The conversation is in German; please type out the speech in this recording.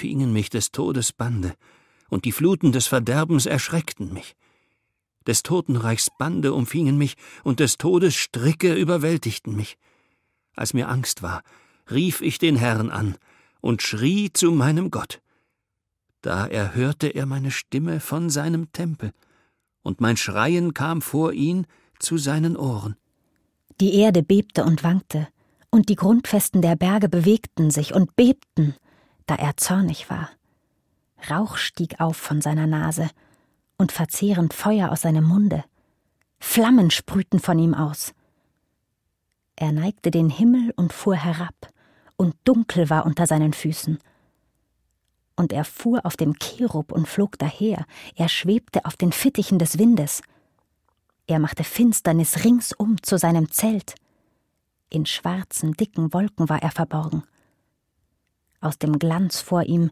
umfingen mich des Todes Bande, und die Fluten des Verderbens erschreckten mich. Des Totenreichs Bande umfingen mich, und des Todes Stricke überwältigten mich. Als mir Angst war, rief ich den Herrn an und schrie zu meinem Gott. Da erhörte er meine Stimme von seinem Tempel, und mein Schreien kam vor ihn zu seinen Ohren. Die Erde bebte und wankte, und die Grundfesten der Berge bewegten sich und bebten, da er zornig war. Rauch stieg auf von seiner Nase, und verzehrend Feuer aus seinem Munde. Flammen sprühten von ihm aus. Er neigte den Himmel und fuhr herab, und dunkel war unter seinen Füßen. Und er fuhr auf dem Cherub und flog daher, er schwebte auf den Fittichen des Windes. Er machte Finsternis ringsum zu seinem Zelt. In schwarzen, dicken Wolken war er verborgen. Aus dem Glanz vor ihm